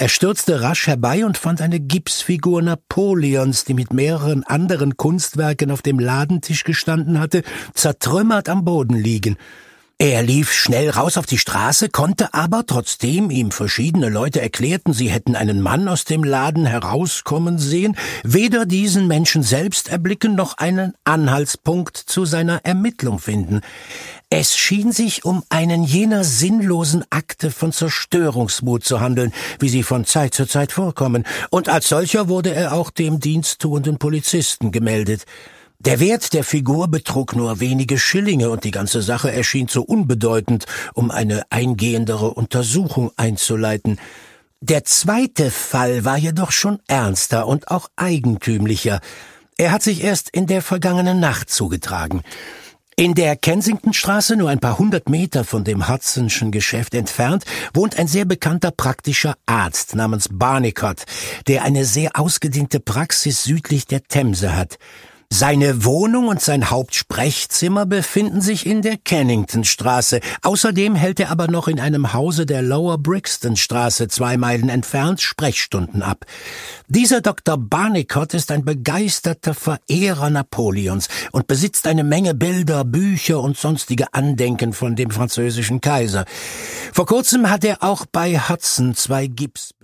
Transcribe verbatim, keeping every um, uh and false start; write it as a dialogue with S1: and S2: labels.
S1: Er stürzte rasch herbei und fand eine Gipsfigur Napoleons, die mit mehreren anderen Kunstwerken auf dem Ladentisch gestanden hatte, zertrümmert am Boden liegen. Er lief schnell raus auf die Straße, konnte aber, trotzdem ihm verschiedene Leute erklärten, sie hätten einen Mann aus dem Laden herauskommen sehen, weder diesen Menschen selbst erblicken noch einen Anhaltspunkt zu seiner Ermittlung finden. Es schien sich um einen jener sinnlosen Akte von Zerstörungsmut zu handeln, wie sie von Zeit zu Zeit vorkommen, und als solcher wurde er auch dem diensttuenden Polizisten gemeldet. Der Wert der Figur betrug nur wenige Schillinge und die ganze Sache erschien zu unbedeutend, um eine eingehendere Untersuchung einzuleiten. Der zweite Fall war jedoch schon ernster und auch eigentümlicher. Er hat sich erst in der vergangenen Nacht zugetragen. In der Kensingtonstraße, nur ein paar hundert Meter von dem Hudsonschen Geschäft entfernt, wohnt ein sehr bekannter praktischer Arzt namens Barnicot, der eine sehr ausgedehnte Praxis südlich der Themse hat. Seine Wohnung und sein Hauptsprechzimmer befinden sich in der Kenningtonstraße. Außerdem hält er aber noch in einem Hause der Lower Brixtonstraße, zwei Meilen entfernt, Sprechstunden ab. Dieser Doktor Barnicot ist ein begeisterter Verehrer Napoleons und besitzt eine Menge Bilder, Bücher und sonstige Andenken von dem französischen Kaiser. Vor kurzem hat er auch bei Hudson zwei Gips